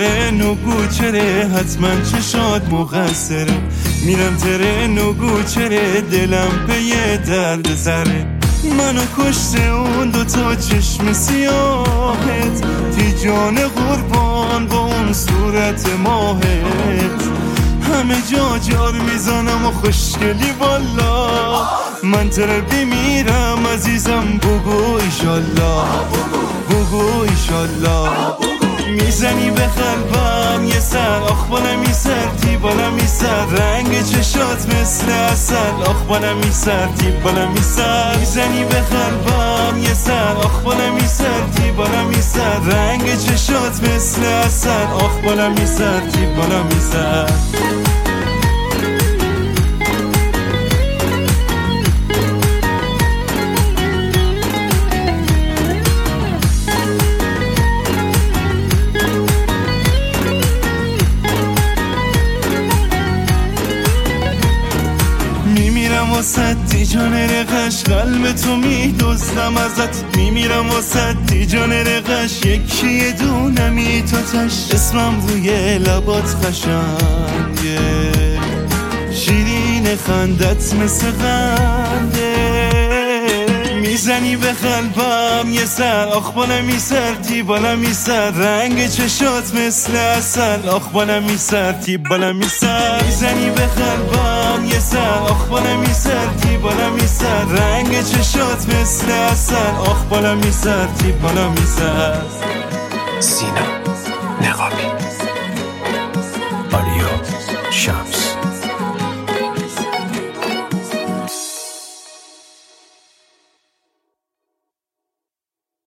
ترن و گوچره حتما چشات مقصره، میرم ترن و گوچره دلم به یه درد سره، منو کشته اون دوتا چشم سیاهت، تی جان قربان با اون صورت ماهت، همه جا جار میزنم و خوشگلی والا، من تره بیمیرم عزیزم بگو ایشالله، بگو ایشالله. میزنی به قلبم یه سر، آخ بالمی سر تی بالمی سر، رنگ چشات مثل اصل، آخ بالمی سر تی بالمی سر، میزنی به قلبم یه سر، آخ بالمی سر تی بالمی سر، رنگ چشات مثل اصل، آخ بالمی سر تی بالمی سر. میمیرم واسه تی جان رقش، قلب تو میدوزم ازت، میمیرم واسه تی جان رقش، یکی یه دونمی تو تش، اسمم روی لبات قشنگه، شیرین خندت مثل قنده، میزنی به قلبم یه سر، آخ بالمی سر تی بالمی سر، رنگ چشات مثل اصل، آخ بالمی سر تی بالمی سر، میزنی به قلبم یه سر، آخ بالمی سر تی بالمی سر، رنگ چشات مثل اصل، آخ بالمی سر تی بالمی سر. سینا نقابی.